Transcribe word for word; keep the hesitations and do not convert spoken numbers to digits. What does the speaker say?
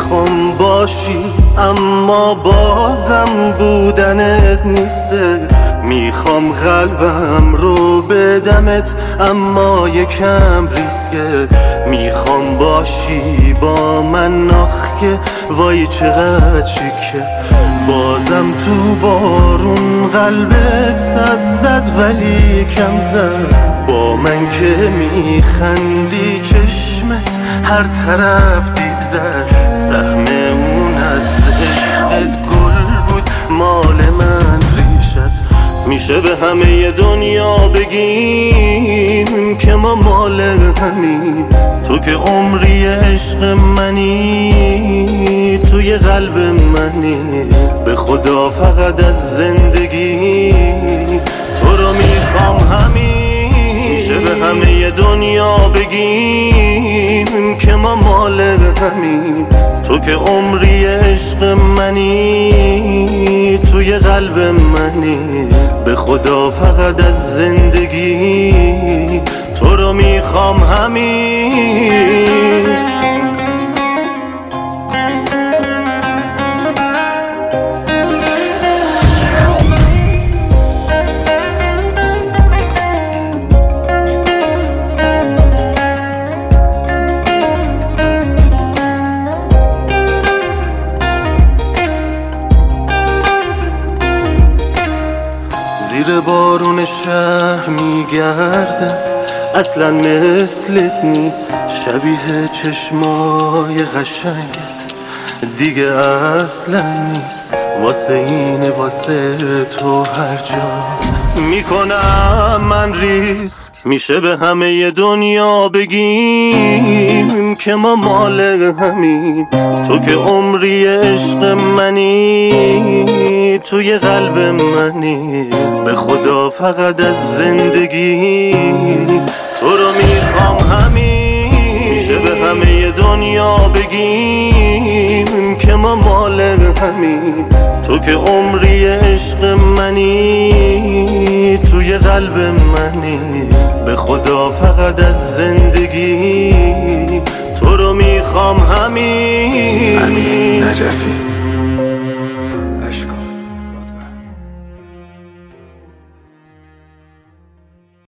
میخوام باشی اما بازم بودنت نیسته. میخوام قلبم رو بدمت اما یکم ریسکه. میخوام باشی با من آخ که وای چقدر شیکه. بازم تو بارون قلبت صد زد ولی کم زد. با من که میخندی چشمت هر طرف دید زد. سهم اون از عشقت گل بود مال من ریشت. میشه به همه دنیا بگیم که ما مال همیم. تو که عمری عشق منی توی قلب منی. به خدا فقط از زندگی تو رو میخوام همین. میشه به همه دنیا بگیم که ما مال همیم. تو که عمری عشق منی توی قلب منی. به خدا فقط از زندگی تو رو میخوام همین. زیر بارون شهر میگردم اصلا مثلت نیست. شبیه چشمای قشنگت دیگه اصلا نیست. واسه اینه واسه تو هر جا میکنم من ریسک. میشه به همه دنیا بگیم که ما مال همیم. تو که عمری عشق منی توی قلب منی. به خدا فقط از زندگی تو رو میخوام همین. میشه به همه دنیا بگیم که ما مال همیم. تو که عمری عشق منی توی قلب منی. به خدا فقط از زندگی تو رو میخوام همین. امین نجفی.